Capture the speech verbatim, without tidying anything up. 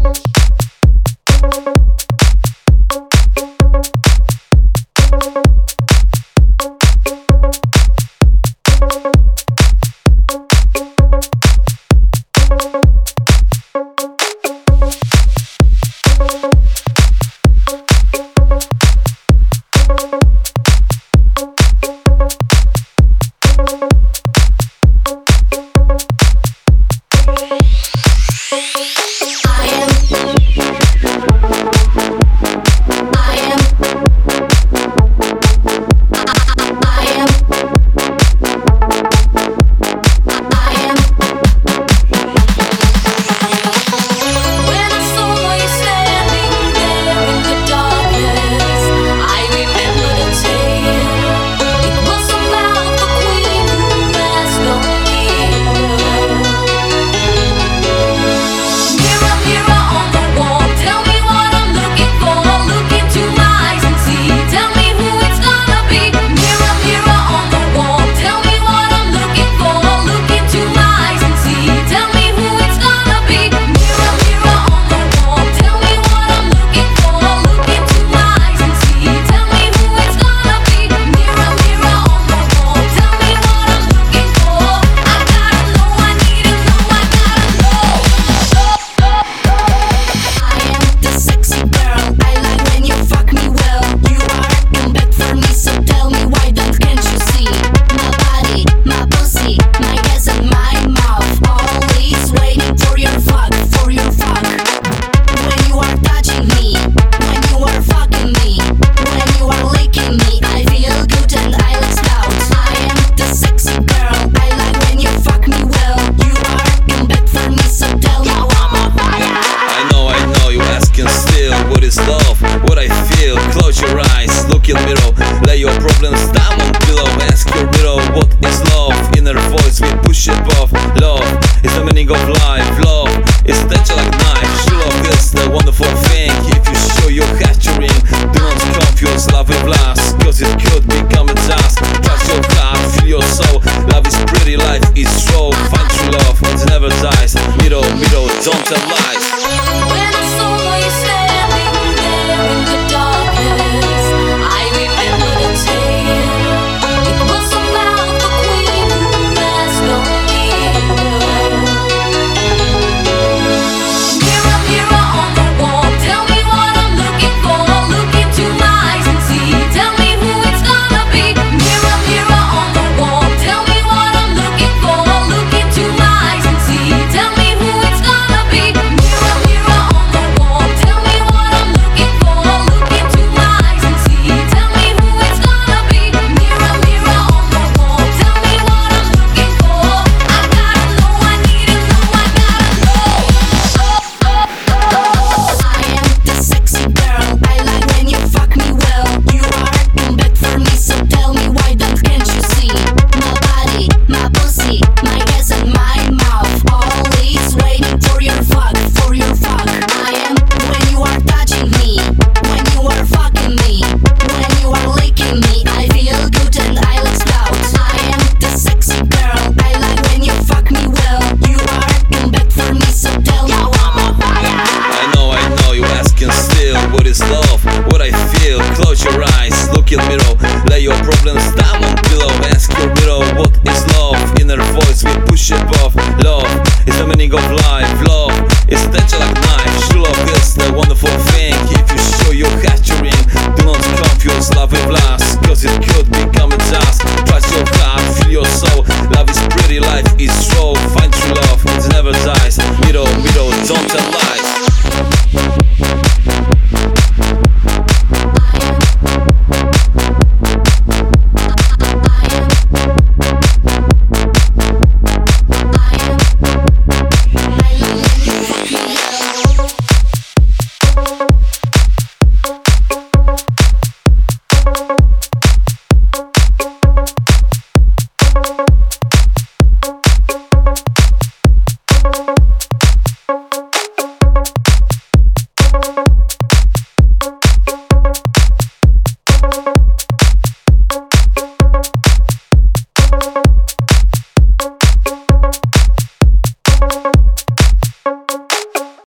kill mirror. Lay your problems down on pillow. Ask your mirror, what is love? Inner voice, we push it above. Love is the meaning of life. Love is touch like knife. True love is the wonderful thing. If you show your capturing, do not confuse love with lust, cause it could become a task. Touch your heart, feel your soul. Love is pretty, life is slow. Find true love, it never dies. Mirror, mirror, don't tell lies. When I saw you standing there in the darkness, I remember the tale. It was about the queen who has no mirror. Mirror, mirror on the wall, tell me what I'm looking for. Look into my eyes and see. Tell me who it's gonna be. Mirror, mirror on the wall, tell me what I'm looking for. Look into my eyes and see. Tell me who it's gonna be. Mirror, mirror on the wall, tell me what I'm looking for. Look into my eyes and see. Tell me who it's gonna be. Mirror, mirror on the wall, tell me what I'm looking for. I gotta know, I need to know, I gotta know. I am the sexy girl. I like when you fuck me well. You are acting bad for me, so tell me why don't can't you see? My body, my pussy, my ass and my mouth, always waiting for your fuck, for your fuck. I am when you are touching me, when you are fucking me, when you are licking me. I feel good and I let out. I am the sexy girl. I like when you fuck me well. You are acting bad for me, so tell me I'm on fire. I know, I know, you asking still. What is love? What I feel? Close your eyes, look in mirror. Lay your problems down on pillow. Ask your mirror, what is love? Inner voice, we push it above. Love is the meaning of life.